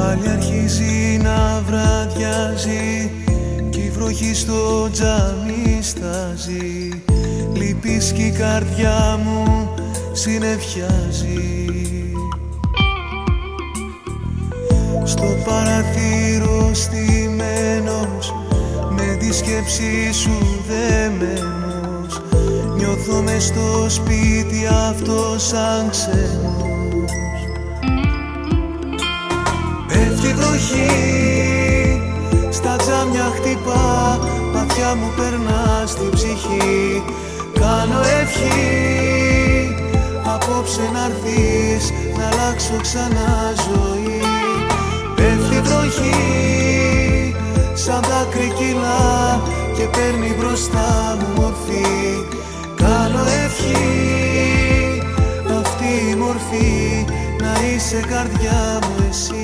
Πάλι αρχίζει να βραδιάζει κι η βροχή στο τζάμι στάζει. Λυπείς κι η καρδιά μου συννεφιάζει. Στο παραθύρο στημένος, με τη σκέψη σου δεμένος, νιώθω μες στο σπίτι αυτό σαν ξένος. Πέφτει βροχή, στα τζάμια χτυπά, μάτια μου περνά στην ψυχή. Κάνω ευχή, απόψε να'ρθείς, να αλλάξω ξανά ζωή. Πέφτει βροχή, σαν δάκρυ κυλά και παίρνει μπροστά μου μορφή. Κάνω ευχή, αυτή η μορφή, να είσαι καρδιά μου εσύ.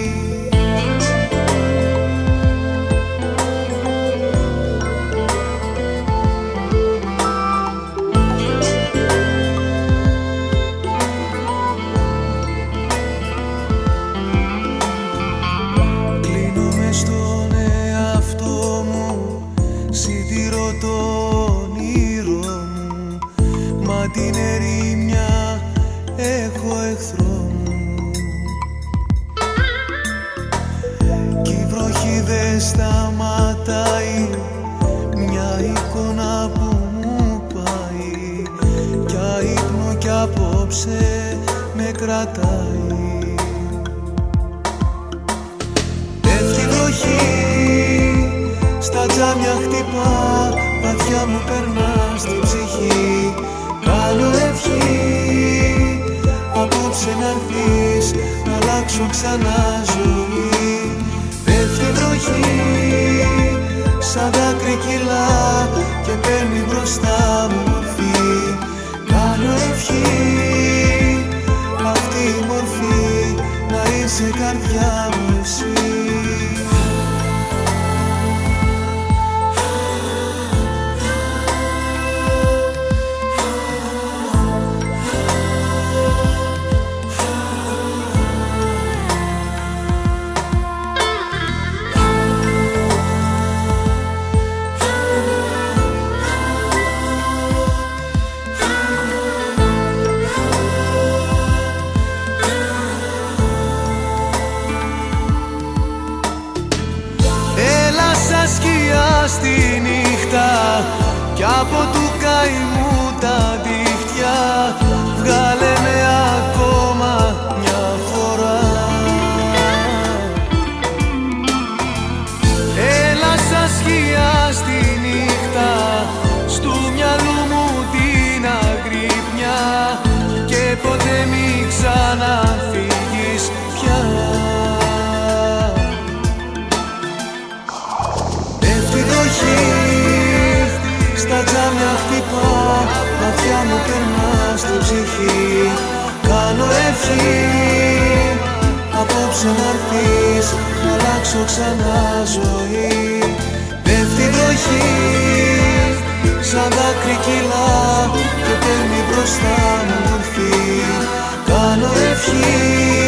Την ερημιά έχω εχθρό μου κι η βροχή δεν σταματάει, μια εικόνα που μου πάει για ύπνο κι απόψε με κρατάει. Πέφτει βροχή, στα τζάμια χτυπά, βαθιά μου περνά στην ψυχή. Κάνω ευχή, απόψε να'ρθείς, να αλλάξω ξανά ζωή. Πέφτει βροχή, σαν δάκρυ κυλά και παίρνει μπροστά μου μορφή. Κάνω ευχή, αυτή η μορφή, να είσαι καρδιά μου εσύ. Σκιά στη νύχτα κι από του καημού τα δίχτυα, βγάλε με ακόμα μια φορά. Έλα σαν σκιά στη νύχτα, στου μυαλού μου την αγρύπνια και ποτέ μη ξαναφύγεις πια. Στα τζάμια χτυπά, μάτια μου περνά στην ψυχή. Κάνω ευχή, απόψε να'ρθείς, να αλλάξω ξανά ζωή. Πέφτει βροχή, σαν δάκρυ κυλά και παίρνει μπροστά μου μορφή. Κάνω ευχή,